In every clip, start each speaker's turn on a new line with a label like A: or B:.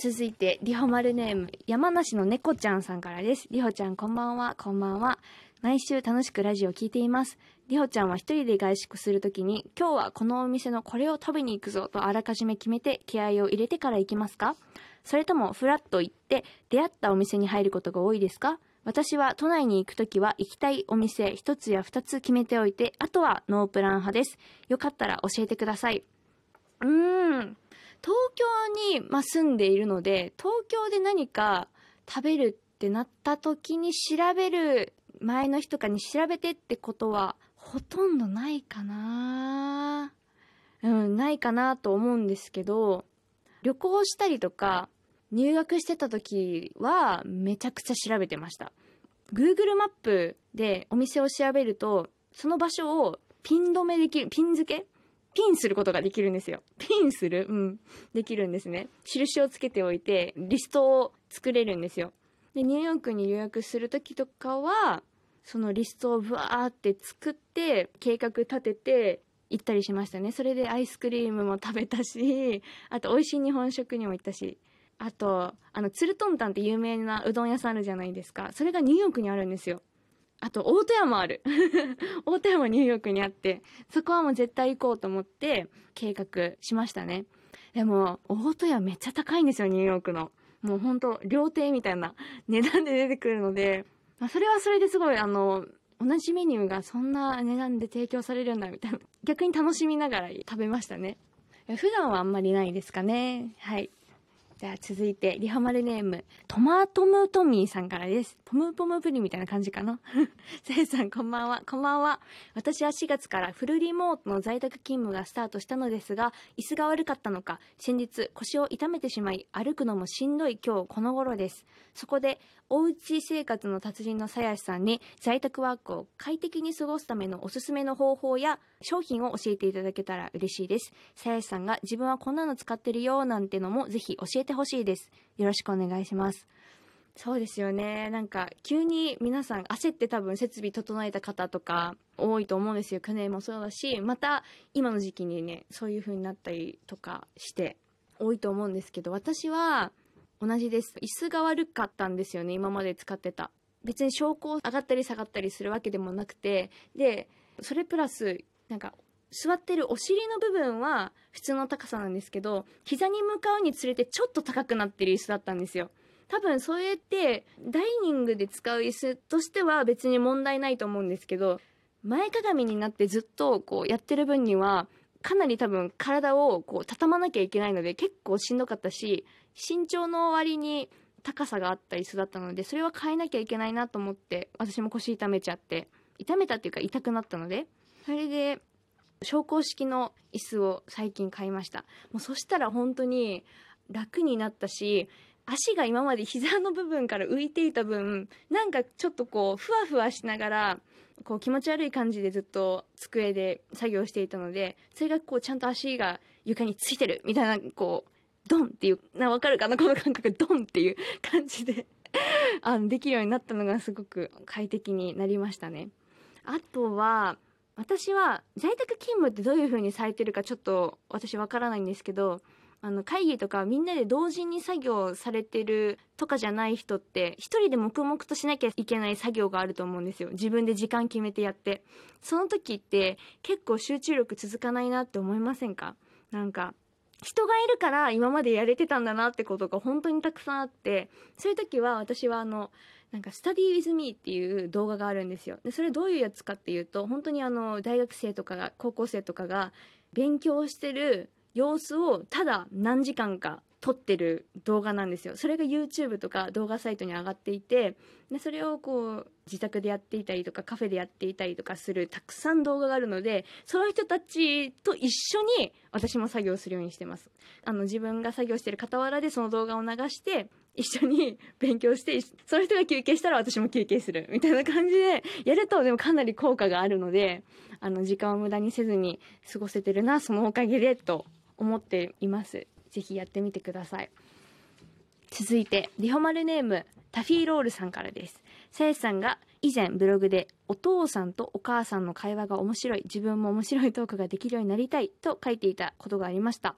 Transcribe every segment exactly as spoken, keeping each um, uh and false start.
A: 続いてリホマルネーム山梨の猫ちゃんさんからです。リホちゃんこんばんは。こんばんは。毎週楽しくラジオを聞いています。リホちゃんは一人で外食するときに、今日はこのお店のこれを食べに行くぞとあらかじめ決めて気合を入れてから行きますか？それともフラッと行って出会ったお店に入ることが多いですか？私は都内に行くときは行きたいお店一つや二つ決めておいて、あとはノープラン派です。よかったら教えてください。うーん東京に、まあ、住んでいるので、東京で何か食べるってなった時に調べる、前の日とかに調べてってことはほとんどないかな。うん、ないかなと思うんですけど、旅行したりとか入学してた時はめちゃくちゃ調べてました。Google マップでお店を調べると、その場所をピン止めできる、ピン付けピンすることができるんですよ。ピンするうん。できるんですね。印をつけておいて、リストを作れるんですよ。で、ニューヨークに予約するときとかは、そのリストをブワーって作って、計画立てて行ったりしましたね。それでアイスクリームも食べたし、あと美味しい日本食にも行ったし、あと、あの、ツルトンタンって有名なうどん屋さんあるじゃないですか。それがニューヨークにあるんですよ。あと大戸屋もある大戸屋もニューヨークにあって、そこはもう絶対行こうと思って計画しましたね。でも大戸屋めっちゃ高いんですよ、ニューヨークの。もうほんと料亭みたいな値段で出てくるので、それはそれですごい、あの同じメニューがそんな値段で提供されるんだみたいな、逆に楽しみながら食べましたね。普段はあんまりないですかね。はい。じゃあ続いてリハマルネームトマトムトミーさんからです。ポムポムプリンみたいな感じかな。せいさんこんばんは。こんばんは。私はしがつからフルリモートの在宅勤務がスタートしたのですが、椅子が悪かったのか先日腰を痛めてしまい、歩くのもしんどい今日この頃です。そこでおうち生活の達人のさやしさんに在宅ワークを快適に過ごすためのおすすめの方法や商品を教えていただけたら嬉しいです。さやしさんが自分はこんなの使ってるよなんてのもぜひ教えてほしいです。よろしくお願いします。そうですよね。なんか急に皆さん焦って多分設備整えた方とか多いと思うんですよ。去年もそうだし、また今の時期にね、そういう風になったりとかして多いと思うんですけど、私は同じです。椅子が悪かったんですよね、今まで使ってた。別に昇降上がったり下がったりするわけでもなくて、でそれプラスなんか座ってるお尻の部分は普通の高さなんですけど、膝に向かうにつれてちょっと高くなってる椅子だったんですよ。多分そうやってダイニングで使う椅子としては別に問題ないと思うんですけど、前かがみになってずっとこうやってる分にはかなり多分体をこう畳まなきゃいけないので結構しんどかったし、身長の割に高さがあった椅子だったので、それは変えなきゃいけないなと思って、私も腰痛めちゃって痛めたっていうか痛くなったので、それで昇降式の椅子を最近買いました。もうそしたら本当に楽になったし、足が今まで膝の部分から浮いていた分、なんかちょっとこうふわふわしながらこう気持ち悪い感じでずっと机で作業していたので、それがこうちゃんと足が床についてるみたいな、こうドンっていうな、わかるかなこの感覚、ドンっていう感じであのできるようになったのがすごく快適になりましたね。あとは私は在宅勤務ってどういう風にされてるかちょっと私わからないんですけど、あの会議とかみんなで同時に作業されてるとかじゃない人って一人で黙々としなきゃいけない作業があると思うんですよ。自分で時間決めてやって、その時って結構集中力続かないなって思いませんか？なんか人がいるから今までやれてたんだなってことが本当にたくさんあって、そういう時は私はあのなんかスタディウィズミーっていう動画があるんですよ。でそれどういうやつかっていうと、本当にあの大学生とかが高校生とかが勉強してる様子をただ何時間か撮ってる動画なんですよ。それが YouTube とか動画サイトに上がっていて、でそれをこう自宅でやっていたりとかカフェでやっていたりとかするたくさん動画があるので、その人たちと一緒に私も作業するようにしてます。あの自分が作業してる傍らでその動画を流して一緒に勉強して、その人が休憩したら私も休憩するみたいな感じでやると、でもかなり効果があるので、あの時間を無駄にせずに過ごせてるな、そのおかげでと思っています。ぜひやってみてください。続いてリホマルネームタフィーロールさんからです。さやさんが以前ブログでお父さんとお母さんの会話が面白い、自分も面白いトークができるようになりたいと書いていたことがありました。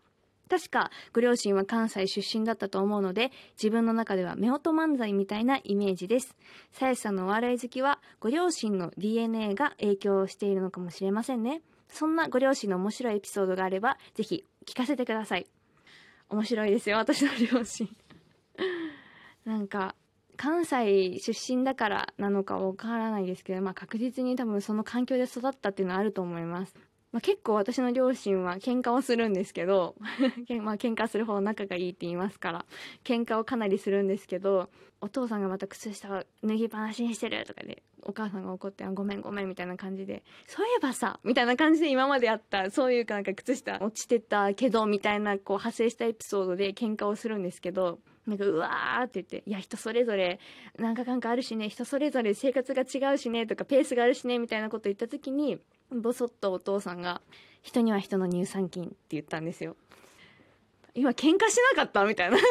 A: 確かご両親は関西出身だったと思うので、自分の中では夫婦漫才みたいなイメージです。鞘師さんのお笑い好きはご両親の ディーエヌエー が影響しているのかもしれませんね。そんなご両親の面白いエピソードがあればぜひ聞かせてください。面白いですよ、私の両親なんか関西出身だからなのかわからないですけど、まあ、確実に多分その環境で育ったっていうのはあると思います。まあ、結構私の両親は喧嘩をするんですけどまあ喧嘩する方仲がいいって言いますから喧嘩をかなりするんですけど、お父さんがまた靴下を脱ぎっぱなしにしてるとかでお母さんが怒ってごめんごめんみたいな感じで、そういえばさみたいな感じで今まであったそういうなんか靴下落ちてたけどみたいなこう派生したエピソードで喧嘩をするんですけど、なんかうわーって言って、いや人それぞれなんかかんかあるしね、人それぞれ生活が違うしねとかペースがあるしねみたいなこと言った時に、ボソッとお父さんが人には人の乳酸菌って言ったんですよ。今喧嘩しなかったみたいな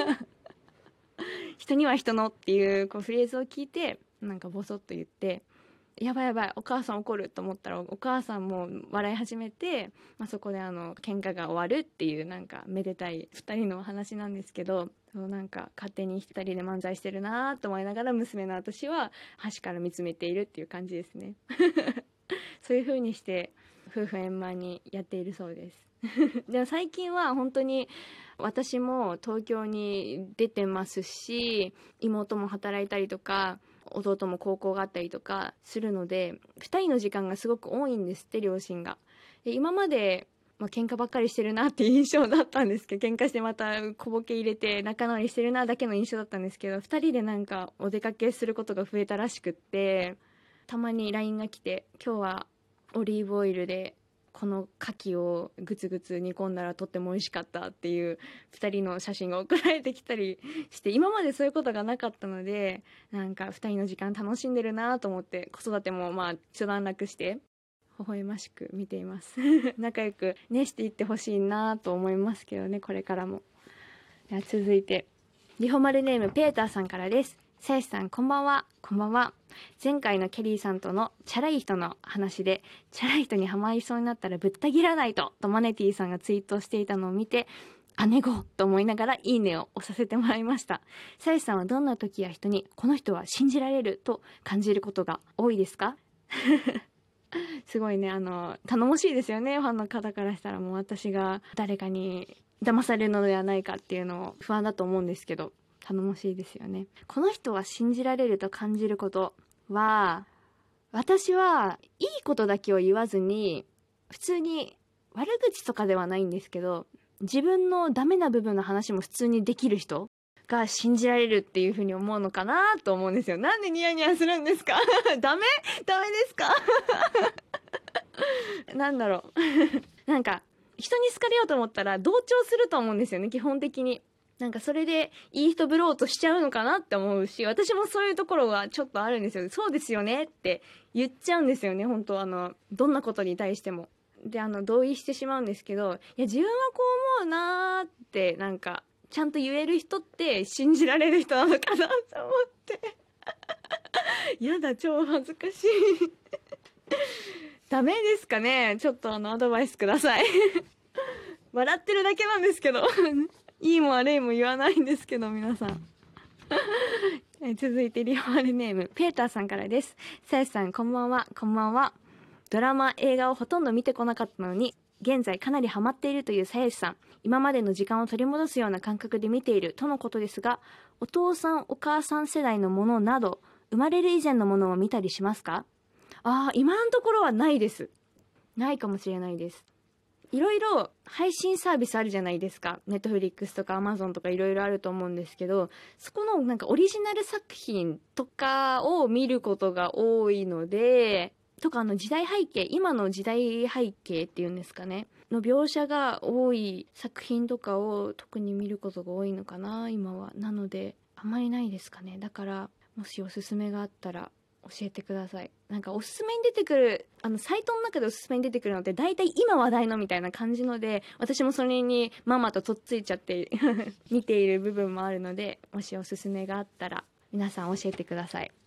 A: 人には人のっていうこうフレーズを聞いて、なんかボソッと言って、やばいやばいお母さん怒ると思ったらお母さんも笑い始めて、まあ、そこであの喧嘩が終わるっていうなんかめでたいふたりの話なんですけど、そうなんか勝手にふたりで漫才してるなと思いながら娘の私は端から見つめているっていう感じですねそういう風にして夫婦円満にやっているそうですでも最近は本当に私も東京に出てますし、妹も働いたりとか弟も高校があったりとかするので、ふたりの時間がすごく多いんですって、両親が。で今まで、まあ、喧嘩ばっかりしてるなっていう印象だったんですけど、喧嘩してまた小ボケ入れて仲直りしてるなだけの印象だったんですけど、ふたりでなんかお出かけすることが増えたらしくって、たまに ライン が来て、今日はオリーブオイルでこの牡蠣をグツグツ煮込んだらとっても美味しかったっていうふたりの写真が送られてきたりして、今までそういうことがなかったので、なんかふたりの時間楽しんでるなと思って、子育てもまあ一段落して微笑ましく見ています仲良くねしていってほしいなと思いますけどね、これからも。では続いてリホマルネームペーターさんからです。鞘師さんこんばんは。こんばんは。前回のケリーさんとのチャラい人の話で、チャラい人にハマりそうになったらぶった切らないととマネティさんがツイートしていたのを見て、姉子と思いながらいいねを押させてもらいました。鞘師さんはどんな時や人にこの人は信じられると感じることが多いですかすごいね、あの頼もしいですよね、ファンの方からしたら。もう私が誰かに騙されるのではないかっていうのを不安だと思うんですけど、頼もしいですよね。この人は信じられると感じることは、私はいいことだけを言わずに、普通に悪口とかではないんですけど、自分のダメな部分の話も普通にできる人が信じられるっていう風に思うのかなと思うんですよ。なんでニヤニヤするんですかダメダメですかなんだろうなんか人に好かれようと思ったら同調すると思うんですよね、基本的に。なんかそれでいい人ぶろうとしちゃうのかなって思うし、私もそういうところがちょっとあるんですよ。そうですよねって言っちゃうんですよね、本当あのどんなことに対しても。であの同意してしまうんですけど、いや自分はこう思うなーってなんかちゃんと言える人って信じられる人なのかなと思ってやだ、超恥ずかしいダメですかね、ちょっとあのアドバイスください笑ってるだけなんですけどいいも悪いも言わないんですけど皆さんえ続いてリホマルネームペーターさんからです。鞘師さんこんばんは。こんばんは。ドラマ映画をほとんど見てこなかったのに現在かなりハマっているという鞘師さん、今までの時間を取り戻すような感覚で見ているとのことですが、お父さんお母さん世代のものなど生まれる以前のものを見たりしますか？ああ、今のところはないです。ないかもしれないです。いろいろ配信サービスあるじゃないですか。ネットフリックスとかアマゾンとかいろいろあると思うんですけど、そこのなんかオリジナル作品とかを見ることが多いので、とかあの時代背景、今の時代背景っていうんですかねの描写が多い作品とかを特に見ることが多いのかな今は。なのであまりないですかね。だからもしおすすめがあったら教えてください。なんかおすすめに出てくるあのサイトの中でおすすめに出てくるのって大体今話題のみたいな感じので、私もそれにママととっついちゃって見ている部分もあるので、もしおすすめがあったら皆さん教えてください。